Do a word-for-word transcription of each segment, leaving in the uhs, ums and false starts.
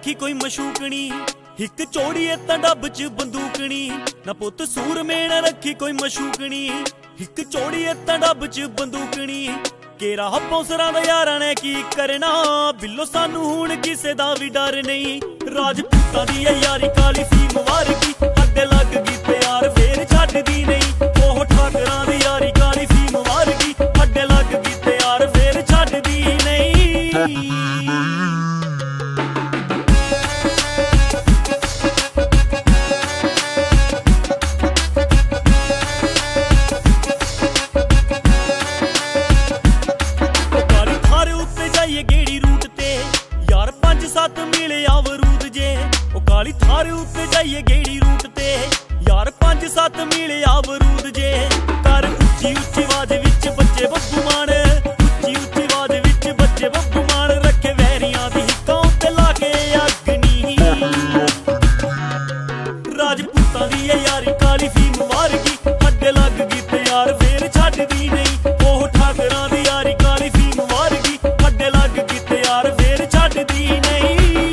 रखी कोई मशूकनी, हिक चोड़ी तां डब च बंदूकनी। ना पुत सूरमे न रखी कोई मशूकनी, हिक चोड़ी तां डब च बंदूकनी। केरा पौंसरां दा यारां ने की करना, बिल्लो सानू हुण किसे दा भी डर नहीं। राजपूतां दी यारी काली फीम वारगी, अड्डे लग गई ते यार फेर छड्डदी नहीं। ओह ठाकरां दी यारी काली फीम वारगी, अड्डे लग गई ते यार फेर छड्डदी नहीं। गेड़ी रूट ते यार पंज सत्त मिले अवरूद जे, ओ काली थार उत्ते जाइए गेड़ी रूट ते यार पंज सत्त मिले अवरूद जे। कर उच्ची उच्ची आवाज विच बच्चे बब्बू मान, उच्ची उच्ची आवाज विच बच्चे बब्बू मान। रखे वैरियां दी हिक्कां उत्ते लाके अग्नी, राजपूतां दी यारी काली फीम वारगी, अड्डे लग गई ते यार फेर छड्डदी नहीं। ओह ठाकरां दी यारी काली फीम वारगी, अड्डे लग गई ते यार फेर छड्डदी नहीं।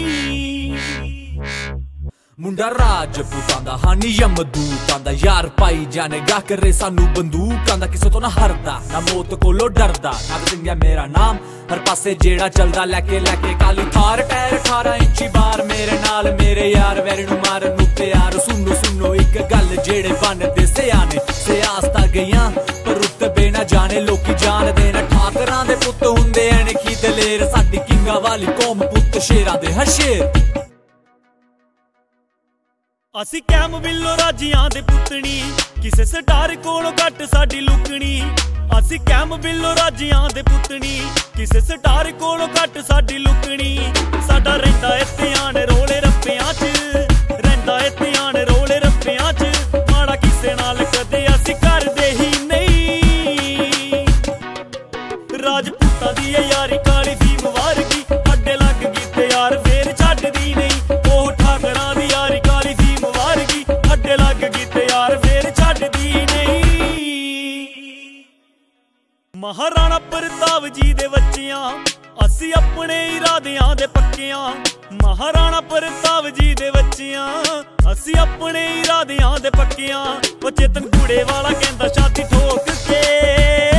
मुंडा राजपूतां दा हानी यमदूतां दा, यार पाई जाने गा करे सानू बंदूकां दा। किसे तो ना हरदा ना मौत कोलो डरदा, नाग सिंह है मेरा नाम हर पासे जेड़ा चलदा। लैके लैके काली थार टैर अठारह इंची बार, मेरे नाल मेरे यार वैरी नू मारन नू तैयार। सुनो सुनो एक गल जेड़े बनदे सियाने, सियासतां गईयां पर रुतबे ना जाने। लोकी जानदे न ठाकरां दे पुत्त हुंदे न की दलेर, साडी किंगा वाली कौम पुत्त शेरां दे हर शेर। असी कैम बिल्लो राजियां दे पुतनी, किसे सटार कोलों घट साडी लुकनी। असी कैम बिल्लो राजियां दे पुतनी, किसे सटार कोलों घट साडी लुकनी। साडा रहिंदा ए ध्यान रोले रप्पियां च, रहिंदा ए ध्यान रोले रप्पियां च। माड़ा किसे नाल कदे असी करदे ही नहीं। राजपूतां दी यारी काली फीम वारगी, अड्डे लग गई ते यार फेर छड्डदी नहीं। ओह ठाकरां दी यारी काली फीम वारगी, अड्डे लग गई ते यार फेर छड्डदी नहीं। महाराणा प्रताप जी दे बच्चियां, असी अपने इरादियां दे पक्कियां। महाराणा प्रताप जी दे बच्चियां, असी अपने इरादियां दे पक्कियां। ओ चेतन घूड़े वाला कहंदा छाती ठोक के,